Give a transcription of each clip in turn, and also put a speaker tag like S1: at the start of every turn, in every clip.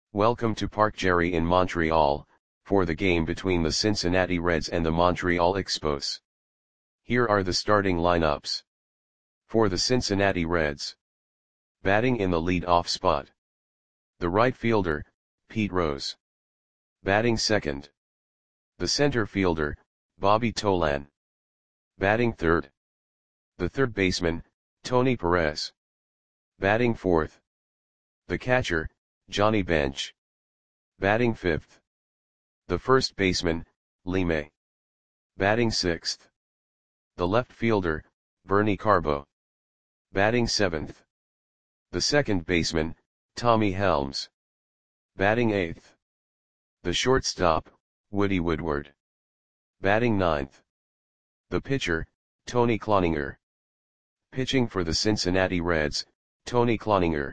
S1: Welcome to Parc Gerry in Montreal, for the game between the Cincinnati Reds and the Montreal Expos. Here are the starting lineups. For the Cincinnati Reds. Batting in the lead-off spot. The right fielder, Pete Rose. Batting second. The center fielder, Bobby Tolan. Batting third. The third baseman, Tony Perez. Batting fourth. The catcher, Johnny Bench. Batting fifth. The first baseman, Lee May. Batting sixth. The left fielder, Bernie Carbo. Batting seventh. The second baseman, Tommy Helms. Batting eighth. The shortstop, Woody Woodward. Batting ninth. The pitcher, Tony Cloninger. Pitching for the Cincinnati Reds, Tony Cloninger.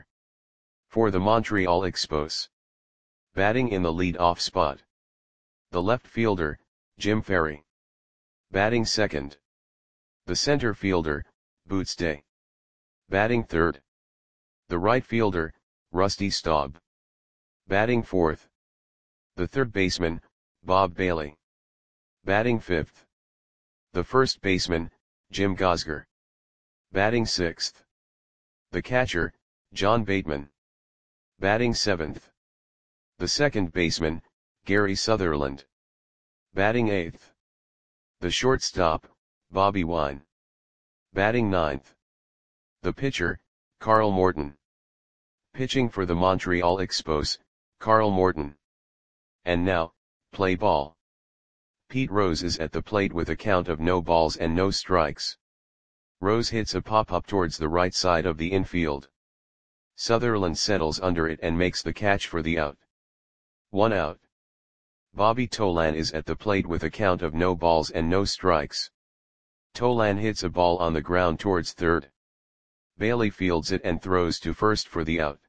S1: For the Montreal Expos. Batting in the lead-off spot. The left fielder, Jim Ferry. Batting second. The center fielder, Boots Day. Batting third. The right fielder, Rusty Staub. Batting fourth. The third baseman, Bob Bailey. Batting fifth. The first baseman, Jim Gosger. Batting sixth. The catcher, John Bateman. Batting seventh. The second baseman, Gary Sutherland. Batting eighth. The shortstop, Bobby Wine. Batting ninth. The pitcher, Carl Morton. Pitching for the Montreal Expos, Carl Morton. And now, play ball. Pete Rose is at the plate with a count of no balls and no strikes. Rose hits a pop-up towards the right side of the infield. Sutherland settles under it and makes the catch for the out. 1 out. Bobby Tolan is at the plate with a count of no balls and no strikes. Tolan hits a ball on the ground towards third. Bailey fields it and throws to first for the out.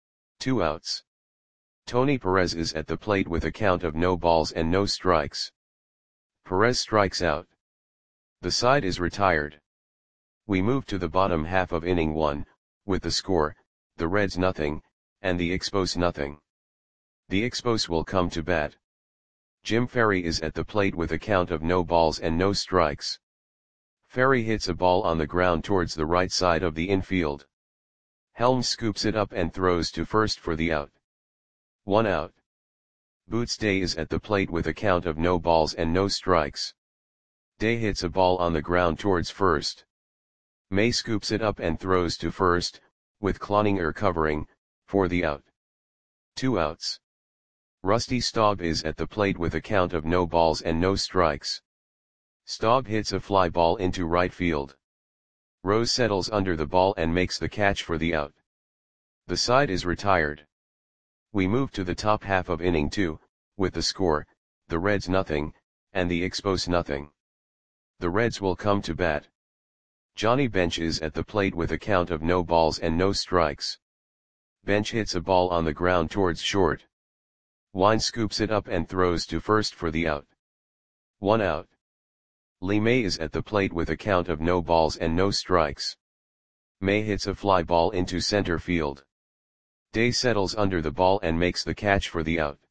S1: 2 outs. Tony Perez is at the plate with a count of no balls and no strikes. Perez strikes out. The side is retired. We move to the bottom half of inning 1, with the score, the Reds nothing, and the Expos nothing. The Expos will come to bat. Jim Ferry is at the plate with a count of no balls and no strikes. Ferry hits a ball on the ground towards the right side of the infield. Helms scoops it up and throws to first for the out. 1 out. Boots Day is at the plate with a count of no balls and no strikes. Day hits a ball on the ground towards first. May scoops it up and throws to first, with Cloninger covering, for the out. 2 outs. Rusty Staub is at the plate with a count of no balls and no strikes. Staub hits a fly ball into right field. Rose settles under the ball and makes the catch for the out. The side is retired. We move to the top half of inning 2, with the score, the Reds nothing, and the Expos nothing. The Reds will come to bat. Johnny Bench is at the plate with a count of no balls and no strikes. Bench hits a ball on the ground towards short. Wine scoops it up and throws to first for the out. 1 out. Lee May is at the plate with a count of no balls and no strikes. May hits a fly ball into center field. Day settles under the ball and makes the catch for the out.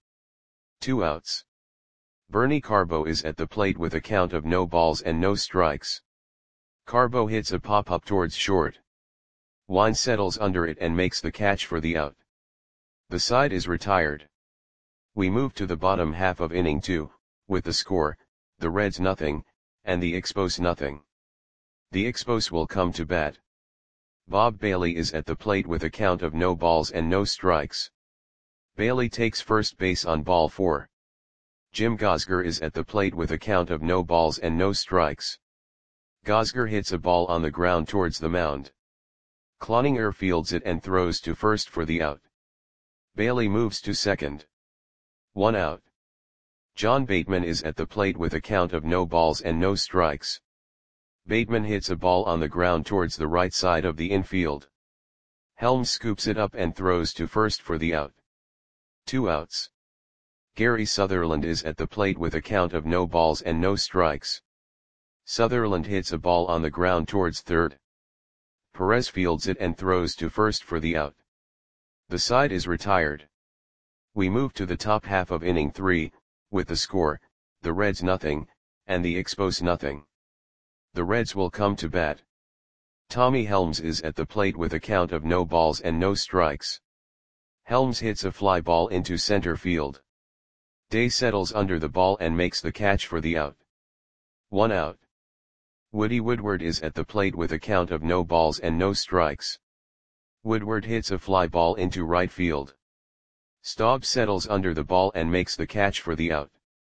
S1: 2 outs. Bernie Carbo is at the plate with a count of no balls and no strikes. Carbo hits a pop-up towards short. Wine settles under it and makes the catch for the out. The side is retired. We move to the bottom half of inning 2, with the score, the Reds nothing, and the Expos nothing. The Expos will come to bat. Bob Bailey is at the plate with a count of no balls and no strikes. Bailey takes first base on ball 4. Jim Gosger is at the plate with a count of no balls and no strikes. Gosger hits a ball on the ground towards the mound. Cloninger fields it and throws to first for the out. Bailey moves to second. 1 out. John Bateman is at the plate with a count of no balls and no strikes. Bateman hits a ball on the ground towards the right side of the infield. Helms scoops it up and throws to first for the out. 2 outs. Gary Sutherland is at the plate with a count of no balls and no strikes. Sutherland hits a ball on the ground towards third. Perez fields it and throws to first for the out. The side is retired. We move to the top half of inning 3, with the score, the Reds nothing, and the Expos nothing. The Reds will come to bat. Tommy Helms is at the plate with a count of no balls and no strikes. Helms hits a fly ball into center field. Day settles under the ball and makes the catch for the out. 1 out. Woody Woodward is at the plate with a count of no balls and no strikes. Woodward hits a fly ball into right field. Staub settles under the ball and makes the catch for the out.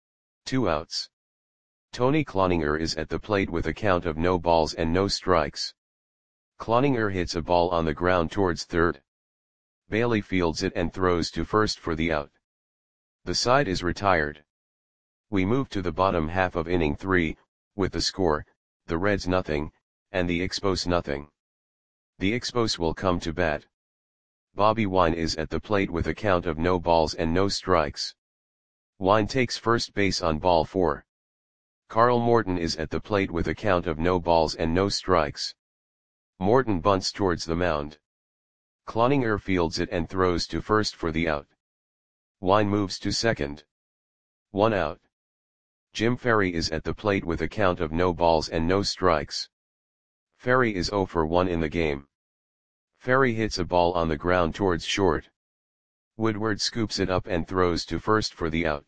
S1: 2 outs. Tony Cloninger is at the plate with a count of no balls and no strikes. Cloninger hits a ball on the ground towards third. Bailey fields it and throws to first for the out. The side is retired. We move to the bottom half of inning 3, with the score, the Reds nothing, and the Expos nothing. The Expos will come to bat. Bobby Wine is at the plate with a count of no balls and no strikes. Wine takes first base on ball 4. Carl Morton is at the plate with a count of no balls and no strikes. Morton bunts towards the mound. Cloninger fields it and throws to first for the out. Wine moves to second. 1 out. Jim Ferry is at the plate with a count of no balls and no strikes. Ferry is 0 for 1 in the game. Ferry hits a ball on the ground towards short. Woodward scoops it up and throws to first for the out.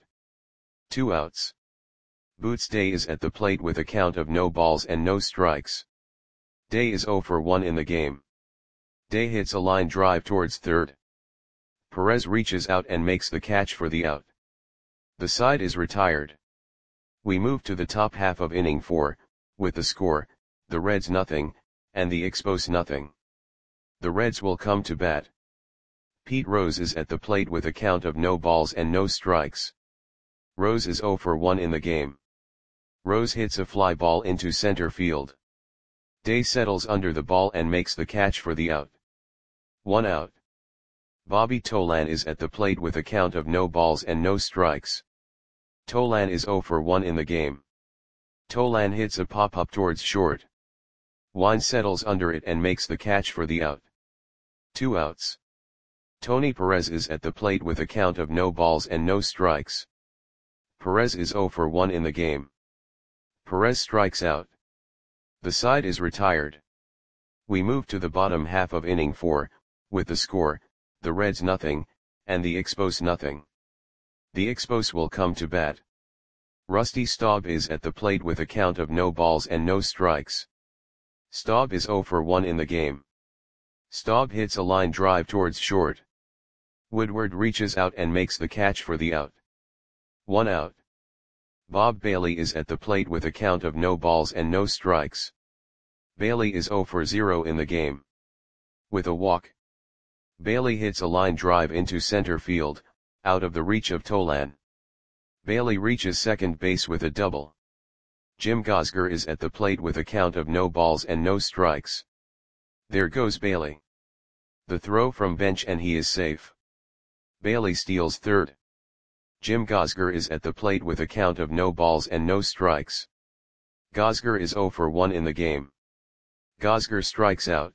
S1: 2 outs. Boots Day is at the plate with a count of no balls and no strikes. Day is 0 for 1 in the game. Day hits a line drive towards third. Perez reaches out and makes the catch for the out. The side is retired. We move to the top half of inning 4, with the score, the Reds nothing, and the Expos nothing. The Reds will come to bat. Pete Rose is at the plate with a count of no balls and no strikes. Rose is 0 for 1 in the game. Rose hits a fly ball into center field. Day settles under the ball and makes the catch for the out. 1 out. Bobby Tolan is at the plate with a count of no balls and no strikes. Tolan is 0 for 1 in the game. Tolan hits a pop-up towards short. Wine settles under it and makes the catch for the out. 2 outs. Tony Perez is at the plate with a count of no balls and no strikes. Perez is 0 for 1 in the game. Perez strikes out. The side is retired. We move to the bottom half of inning 4, with the score, the Reds nothing, and the Expos nothing. The Expos will come to bat. Rusty Staub is at the plate with a count of no balls and no strikes. Staub is 0 for 1 in the game. Staub hits a line drive towards short. Woodward reaches out and makes the catch for the out. 1 out. Bob Bailey is at the plate with a count of no balls and no strikes. Bailey is 0 for 0 in the game. With a walk. Bailey hits a line drive into center field, out of the reach of Tolan. Bailey reaches second base with a double. Jim Gosger is at the plate with a count of no balls and no strikes. There goes Bailey. The throw from bench and he is safe. Bailey steals third. Jim Gosger is at the plate with a count of no balls and no strikes. Gosger is 0 for 1 in the game. Gosger strikes out.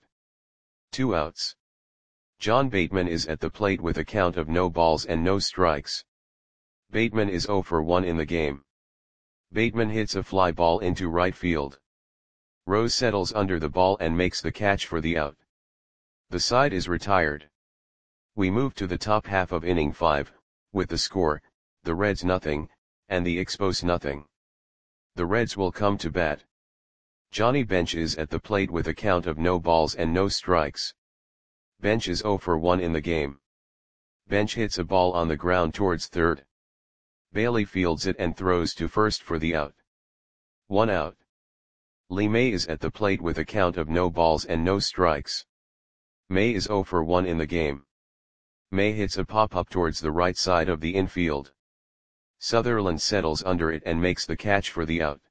S1: 2 outs. John Bateman is at the plate with a count of no balls and no strikes. Bateman is 0 for 1 in the game. Bateman hits a fly ball into right field. Rose settles under the ball and makes the catch for the out. The side is retired. We move to the top half of inning 5, with the score, the Reds nothing, and the Expos nothing. The Reds will come to bat. Johnny Bench is at the plate with a count of no balls and no strikes. Bench is 0 for 1 in the game. Bench hits a ball on the ground towards third. Bailey fields it and throws to first for the out. 1 out. Lee May is at the plate with a count of no balls and no strikes. May is 0 for 1 in the game. May hits a pop-up towards the right side of the infield. Sutherland settles under it and makes the catch for the out.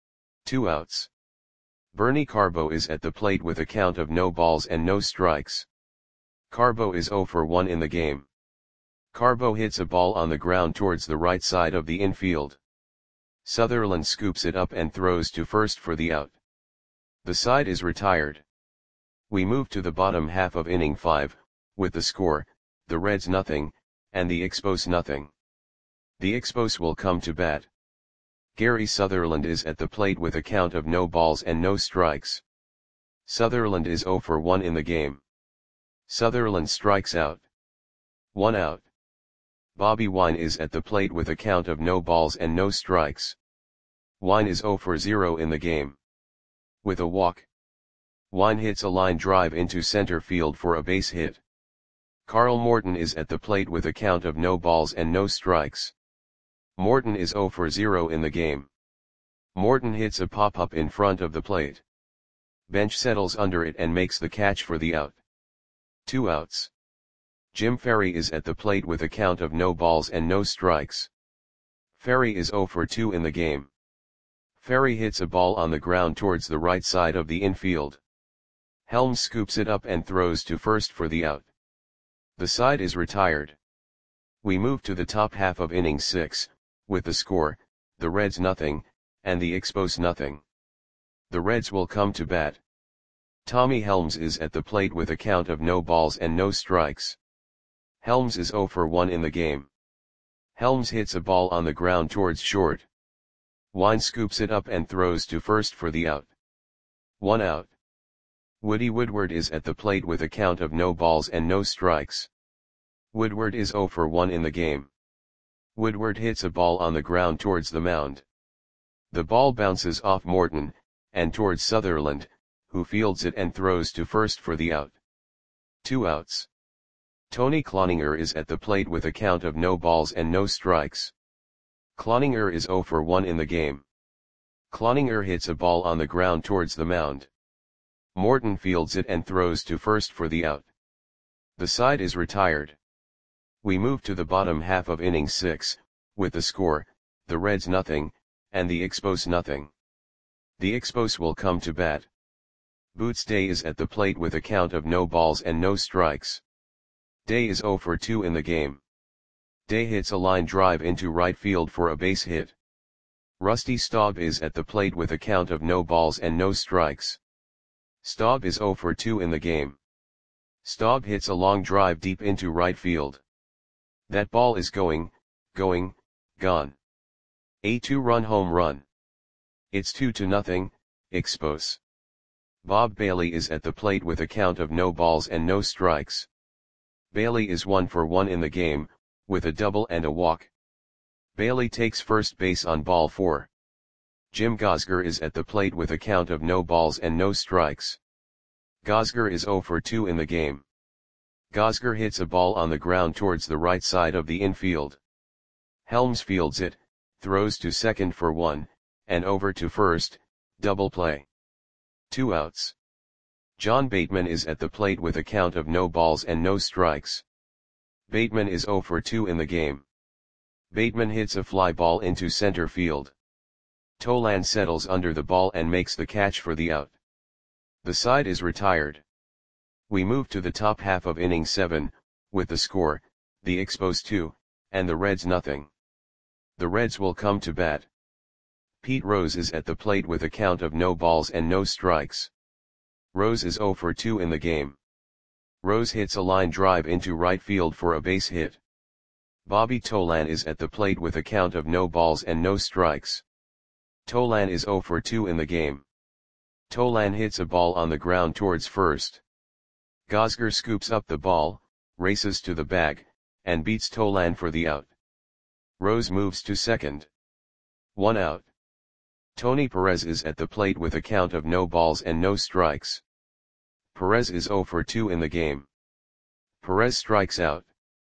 S1: 2 outs. Bernie Carbo is at the plate with a count of no balls and no strikes. Carbo is 0 for 1 in the game. Carbo hits a ball on the ground towards the right side of the infield. Sutherland scoops it up and throws to first for the out. The side is retired. We move to the bottom half of inning 5, with the score, the Reds nothing, and the Expos nothing. The Expos will come to bat. Gary Sutherland is at the plate with a count of no balls and no strikes. Sutherland is 0 for 1 in the game. Sutherland strikes out. 1 out. Bobby Wine is at the plate with a count of no balls and no strikes. Wine is 0 for 0 in the game. With a walk, Wine hits a line drive into center field for a base hit. Carl Morton is at the plate with a count of no balls and no strikes. Morton is 0 for 0 in the game. Morton hits a pop-up in front of the plate. Bench settles under it and makes the catch for the out. 2 outs. Jim Ferry is at the plate with a count of no balls and no strikes. Ferry is 0 for 2 in the game. Ferry hits a ball on the ground towards the right side of the infield. Helms scoops it up and throws to first for the out. The side is retired. We move to the top half of inning 6, with the score, the Reds nothing, and the Expos nothing. The Reds will come to bat. Tommy Helms is at the plate with a count of no balls and no strikes. Helms is 0 for 1 in the game. Helms hits a ball on the ground towards short. Wine scoops it up and throws to first for the out. 1 out. Woody Woodward is at the plate with a count of no balls and no strikes. Woodward is 0 for 1 in the game. Woodward hits a ball on the ground towards the mound. The ball bounces off Morton, and towards Sutherland, who fields it and throws to first for the out. 2 outs. Tony Cloninger is at the plate with a count of no balls and no strikes. Cloninger is 0 for 1 in the game. Cloninger hits a ball on the ground towards the mound. Morton fields it and throws to first for the out. The side is retired. We move to the bottom half of inning 6, with the score, the Reds nothing, and the Expos nothing. The Expos will come to bat. Boots Day is at the plate with a count of no balls and no strikes. Day is 0 for 2 in the game. Day hits a line drive into right field for a base hit. Rusty Staub is at the plate with a count of no balls and no strikes. Staub is 0 for 2 in the game. Staub hits a long drive deep into right field. That ball is gone. A 2-run home run. It's 2-0, Expos. Bob Bailey is at the plate with a count of no balls and no strikes. Bailey is 1 for 1 in the game, with a double and a walk. Bailey takes first base on ball 4. Jim Gosger is at the plate with a count of no balls and no strikes. Gosger is 0 for 2 in the game. Gosger hits a ball on the ground towards the right side of the infield. Helms fields it, throws to second for 1, and over to first, double play. 2 outs. John Bateman is at the plate with a count of no balls and no strikes. Bateman is 0 for 2 in the game. Bateman hits a fly ball into center field. Tolan settles under the ball and makes the catch for the out. The side is retired. We move to the top half of inning 7, with the score, the Expos 2, and the Reds nothing. The Reds will come to bat. Pete Rose is at the plate with a count of no balls and no strikes. Rose is 0 for 2 in the game. Rose hits a line drive into right field for a base hit. Bobby Tolan is at the plate with a count of no balls and no strikes. Tolan is 0 for 2 in the game. Tolan hits a ball on the ground towards first. Gosger scoops up the ball, races to the bag, and beats Tolan for the out. Rose moves to second. 1 out. Tony Perez is at the plate with a count of no balls and no strikes. Perez is 0 for 2 in the game. Perez strikes out.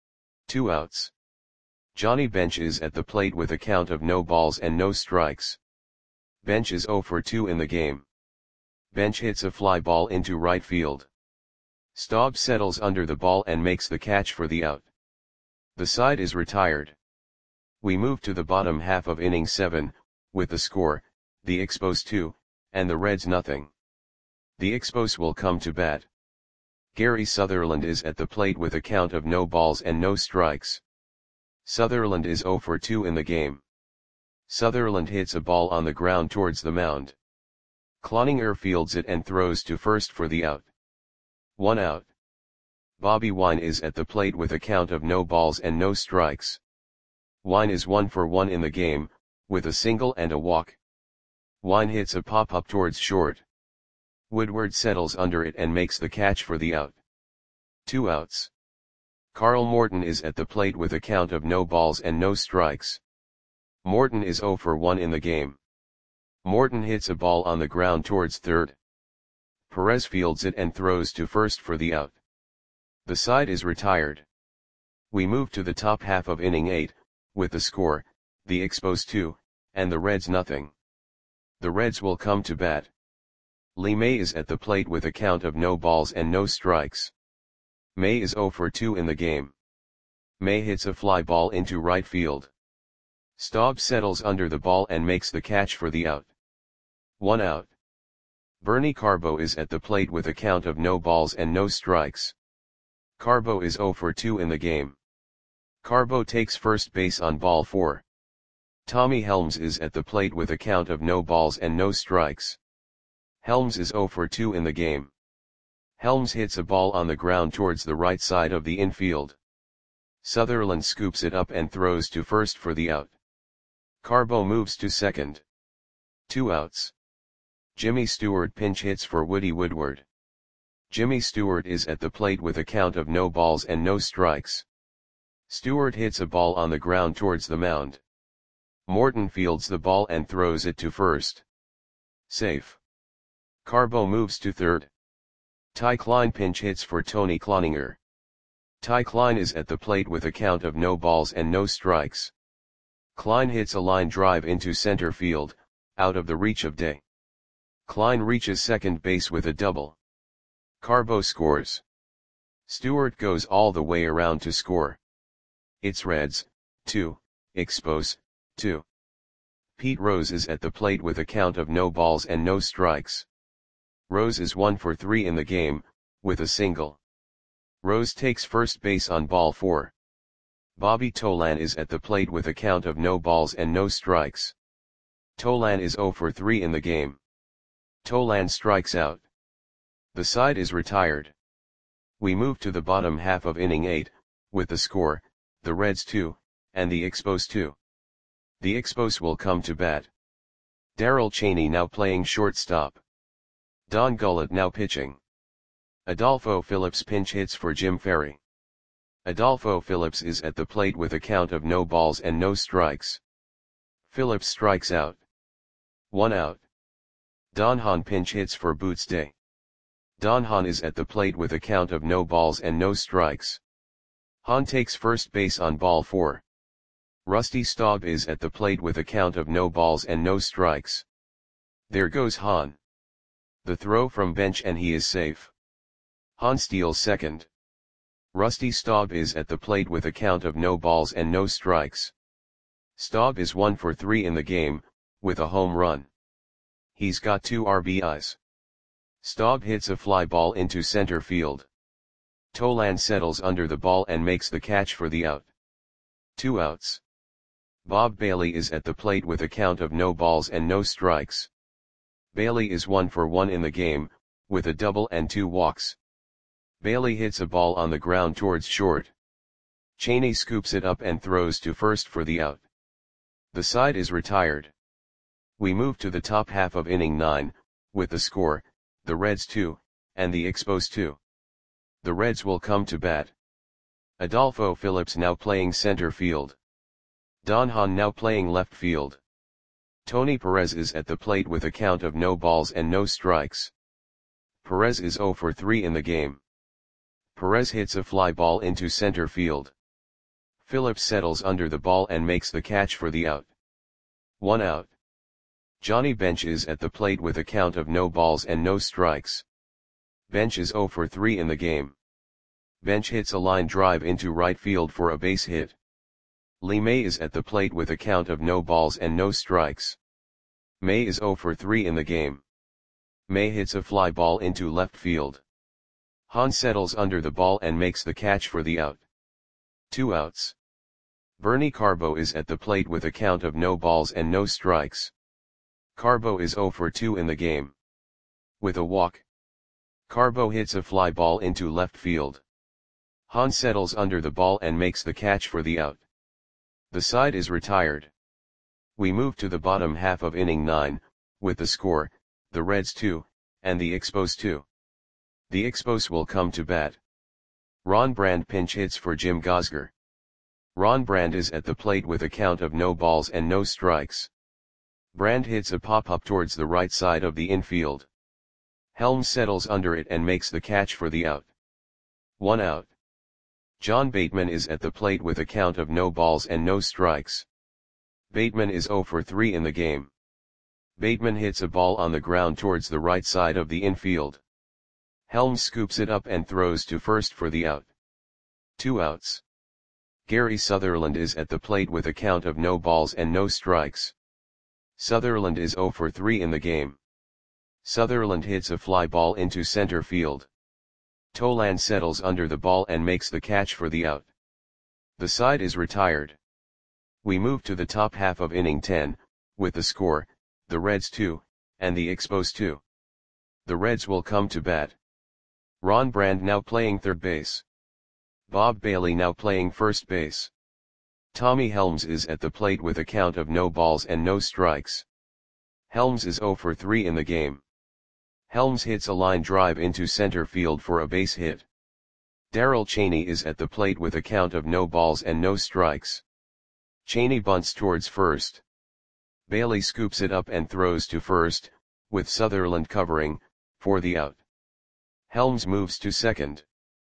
S1: 2 outs. Johnny Bench is at the plate with a count of no balls and no strikes. Bench is 0 for 2 in the game. Bench hits a fly ball into right field. Staub settles under the ball and makes the catch for the out. The side is retired. We move to the bottom half of inning 7, with the score, the Expos 2, and the Reds nothing. The Expos will come to bat. Gary Sutherland is at the plate with a count of no balls and no strikes. Sutherland is 0 for 2 in the game. Sutherland hits a ball on the ground towards the mound. Cloninger fields it and throws to first for the out. 1 out. Bobby Wine is at the plate with a count of no balls and no strikes. Wine is 1 for 1 in the game, with a single and a walk. Wine hits a pop-up towards short. Woodward settles under it and makes the catch for the out. 2 outs. Carl Morton is at the plate with a count of no balls and no strikes. Morton is 0 for 1 in the game. Morton hits a ball on the ground towards third. Perez fields it and throws to first for the out. The side is retired. We move to the top half of inning 8, with the score, the Expos 2, and the Reds nothing. The Reds will come to bat. Lee May is at the plate with a count of no balls and no strikes. May is 0 for 2 in the game. May hits a fly ball into right field. Staub settles under the ball and makes the catch for the out. 1 out. Bernie Carbo is at the plate with a count of no balls and no strikes. Carbo is 0 for 2 in the game. Carbo takes first base on ball 4. Tommy Helms is at the plate with a count of no balls and no strikes. Helms is 0 for 2 in the game. Helms hits a ball on the ground towards the right side of the infield. Sutherland scoops it up and throws to first for the out. Carbo moves to second. 2 outs. Jimmy Stewart pinch hits for Woody Woodward. Jimmy Stewart is at the plate with a count of no balls and no strikes. Stewart hits a ball on the ground towards the mound. Morton fields the ball and throws it to first. Safe. Carbo moves to third. Ty Klein pinch hits for Tony Cloninger. Ty Klein is at the plate with a count of no balls and no strikes. Klein hits a line drive into center field, out of the reach of Day. Klein reaches second base with a double. Carbo scores. Stewart goes all the way around to score. It's Reds, 2, Expos, 2. Pete Rose is at the plate with a count of no balls and no strikes. Rose is 1 for 3 in the game, with a single. Rose takes first base on ball 4. Bobby Tolan is at the plate with a count of no balls and no strikes. Tolan is 0 for 3 in the game. Tolan strikes out. The side is retired. We move to the bottom half of inning 8, with the score, the Reds 2, and the Expos 2. The Expos will come to bat. Darrell Chaney now playing shortstop. Don Gullett now pitching. Adolfo Phillips pinch hits for Jim Ferry. Adolfo Phillips is at the plate with a count of no balls and no strikes. Phillips strikes out. 1 out. Don Hahn pinch hits for Boots Day. Don Hahn is at the plate with a count of no balls and no strikes. Hahn takes first base on ball 4. Rusty Staub is at the plate with a count of no balls and no strikes. There goes Hahn. The throw from bench and he is safe. Hahn steals second. Rusty Staub is at the plate with a count of no balls and no strikes. Staub is 1 for 3 in the game, with a home run. He's got 2 RBIs. Staub hits a fly ball into center field. Tolan settles under the ball and makes the catch for the out. 2 outs. Bob Bailey is at the plate with a count of no balls and no strikes. Bailey is 1 for 1 in the game, with a double and 2 walks. Bailey hits a ball on the ground towards short. Chaney scoops it up and throws to first for the out. The side is retired. We move to the top half of inning 9, with the score, the Reds 2, and the Expos 2. The Reds will come to bat. Adolfo Phillips now playing center field. Don Hahn now playing left field. Tony Perez is at the plate with a count of no balls and no strikes. Perez is 0 for 3 in the game. Perez hits a fly ball into center field. Phillips settles under the ball and makes the catch for the out. 1 out. Johnny Bench is at the plate with a count of no balls and no strikes. Bench is 0 for 3 in the game. Bench hits a line drive into right field for a base hit. Lee May is at the plate with a count of no balls and no strikes. May is 0 for 3 in the game. May hits a fly ball into left field. Hahn settles under the ball and makes the catch for the out. 2 outs. Bernie Carbo is at the plate with a count of no balls and no strikes. Carbo is 0 for 2 in the game. With a walk. Carbo hits a fly ball into left field. Hahn settles under the ball and makes the catch for the out. The side is retired. We move to the bottom half of inning 9, with the score, the Reds 2, and the Expos 2. The Expos will come to bat. Ron Brand pinch hits for Jim Gosger. Ron Brand is at the plate with a count of no balls and no strikes. Brand hits a pop-up towards the right side of the infield. Helms settles under it and makes the catch for the out. 1 out. John Bateman is at the plate with a count of no balls and no strikes. Bateman is 0 for 3 in the game. Bateman hits a ball on the ground towards the right side of the infield. Helms scoops it up and throws to first for the out. 2 outs. Gary Sutherland is at the plate with a count of no balls and no strikes. Sutherland is 0 for 3 in the game. Sutherland hits a fly ball into center field. Tolan settles under the ball and makes the catch for the out. The side is retired. We move to the top half of inning 10, with the score, the Reds 2, and the Expos 2. The Reds will come to bat. Ron Brand now playing third base. Bob Bailey now playing first base. Tommy Helms is at the plate with a count of no balls and no strikes. Helms is 0 for 3 in the game. Helms hits a line drive into center field for a base hit. Darrell Chaney is at the plate with a count of no balls and no strikes. Chaney bunts towards first. Bailey scoops it up and throws to first, with Sutherland covering, for the out. Helms moves to second.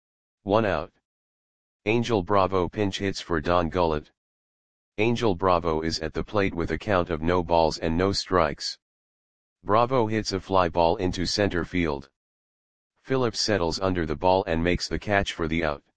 S1: 1 out. Angel Bravo pinch hits for Don Gullett. Angel Bravo is at the plate with a count of no balls and no strikes. Bravo hits a fly ball into center field. Phillips settles under the ball and makes the catch for the out.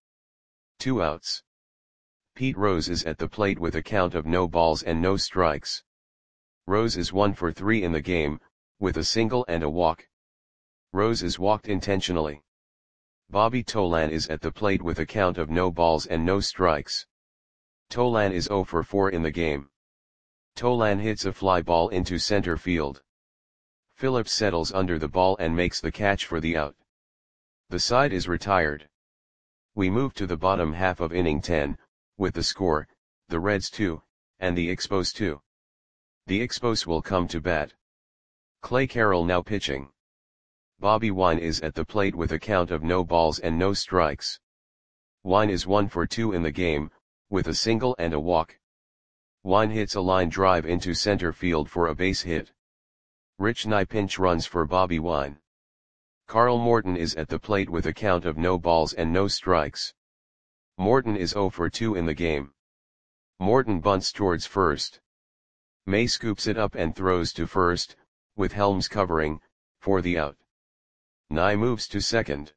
S1: 2 outs. Pete Rose is at the plate with a count of no balls and no strikes. Rose is 1 for 3 in the game, with a single and a walk. Rose is walked intentionally. Bobby Tolan is at the plate with a count of no balls and no strikes. Tolan is 0 for 4 in the game. Tolan hits a fly ball into center field. Phillips settles under the ball and makes the catch for the out. The side is retired. We move to the bottom half of inning 10, with the score, the Reds 2, and the Expos 2. The Expos will come to bat. Clay Carroll now pitching. Bobby Wine is at the plate with a count of no balls and no strikes. Wine is 1 for 2 in the game, with a single and a walk. Wine hits a line drive into center field for a base hit. Rich Nye pinch runs for Bobby Wine. Carl Morton is at the plate with a count of no balls and no strikes. Morton is 0 for 2 in the game. Morton bunts towards first. May scoops it up and throws to first, with Helms covering, for the out. Nye moves to second.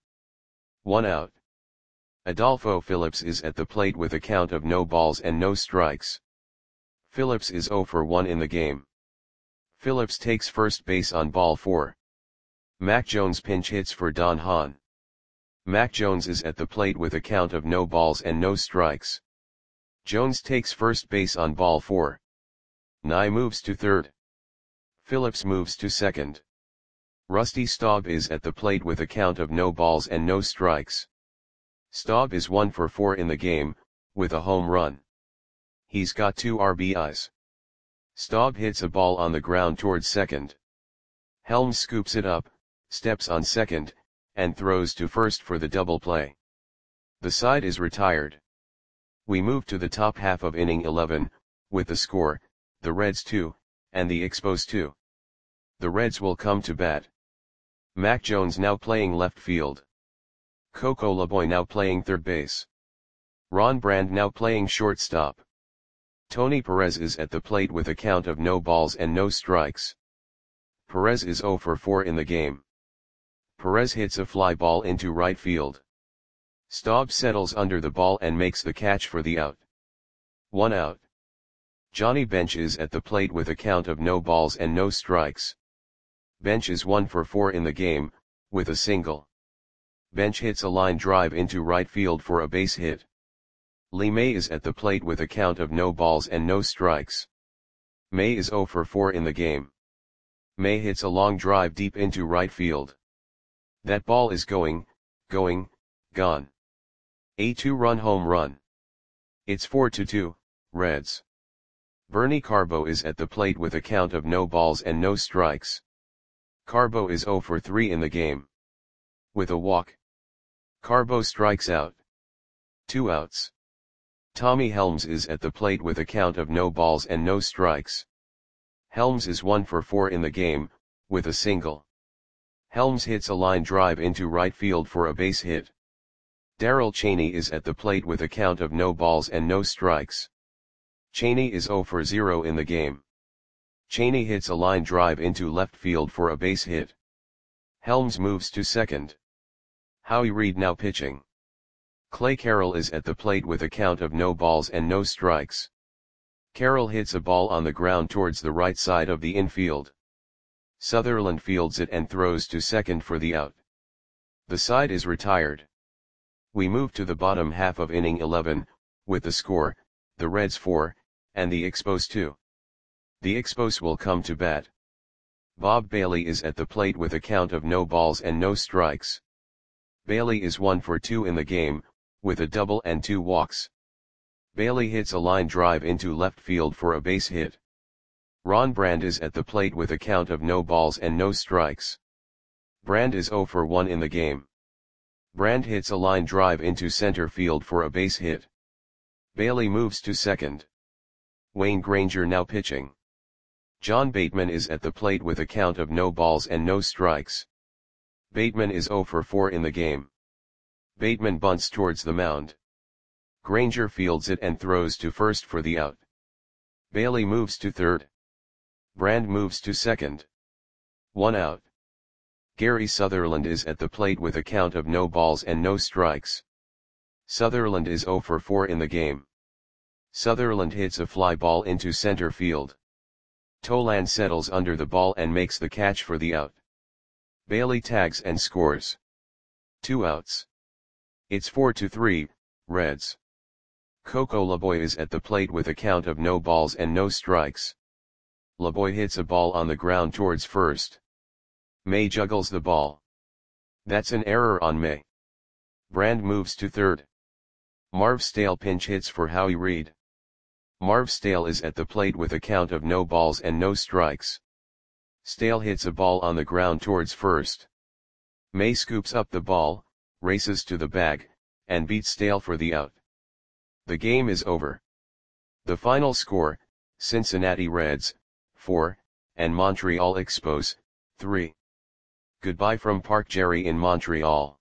S1: 1 out. Adolfo Phillips is at the plate with a count of no balls and no strikes. Phillips is 0 for 1 in the game. Phillips takes first base on ball 4. Mac Jones pinch hits for Don Hahn. Mac Jones is at the plate with a count of no balls and no strikes. Jones takes first base on ball 4. Nye moves to third. Phillips moves to second. Rusty Staub is at the plate with a count of no balls and no strikes. Staub is 1 for 4 in the game, with a home run. He's got 2 RBIs. Staub hits a ball on the ground towards second. Helms scoops it up, steps on second, and throws to first for the double play. The side is retired. We move to the top half of inning 11, with the score, the Reds 2, and the Expos 2. The Reds will come to bat. Mac Jones now playing left field. Coco LeBoy now playing third base. Ron Brand now playing shortstop. Tony Perez is at the plate with a count of no balls and no strikes. Perez is 0 for 4 in the game. Perez hits a fly ball into right field. Staub settles under the ball and makes the catch for the out. 1 out. Johnny Bench is at the plate with a count of no balls and no strikes. Bench is 1 for 4 in the game, with a single. Bench hits a line drive into right field for a base hit. Lee May is at the plate with a count of no balls and no strikes. May is 0 for 4 in the game. May hits a long drive deep into right field. That ball is gone. A two-run home run. It's 4-2, Reds. Bernie Carbo is at the plate with a count of no balls and no strikes. Carbo is 0 for 3 in the game. With a walk. Carbo strikes out. 2 outs. Tommy Helms is at the plate with a count of no balls and no strikes. Helms is 1 for 4 in the game, with a single. Helms hits a line drive into right field for a base hit. Darrell Chaney is at the plate with a count of no balls and no strikes. Chaney is 0 for 0 in the game. Chaney hits a line drive into left field for a base hit. Helms moves to second. Howie Reed now pitching. Clay Carroll is at the plate with a count of no balls and no strikes. Carroll hits a ball on the ground towards the right side of the infield. Sutherland fields it and throws to second for the out. The side is retired. We move to the bottom half of inning 11, with the score, the Reds 4, and the Expos 2. The Expos will come to bat. Bob Bailey is at the plate with a count of no balls and no strikes. Bailey is 1 for 2 in the game, with a double and 2 walks. Bailey hits a line drive into left field for a base hit. Ron Brand is at the plate with a count of no balls and no strikes. Brand is 0 for 1 in the game. Brand hits a line drive into center field for a base hit. Bailey moves to second. Wayne Granger now pitching. John Bateman is at the plate with a count of no balls and no strikes. Bateman is 0 for 4 in the game. Bateman bunts towards the mound. Granger fields it and throws to first for the out. Bailey moves to third. Brand moves to second. 1 out. Gary Sutherland is at the plate with a count of no balls and no strikes. Sutherland is 0 for 4 in the game. Sutherland hits a fly ball into center field. Tolan settles under the ball and makes the catch for the out. Bailey tags and scores. 2 outs. It's 4-3, Reds. Coco Laboy is at the plate with a count of no balls and no strikes. Laboy hits a ball on the ground towards first. May juggles the ball. That's an error on May. Brand moves to third. Marv Stale pinch hits for Howie Reed. Marv Stale is at the plate with a count of no balls and no strikes. Stale hits a ball on the ground towards first. May scoops up the ball, races to the bag, and beats Stale for the out. The game is over. The final score, Cincinnati Reds, 4, and Montreal Expos, 3. Goodbye from Park Jerry in Montreal.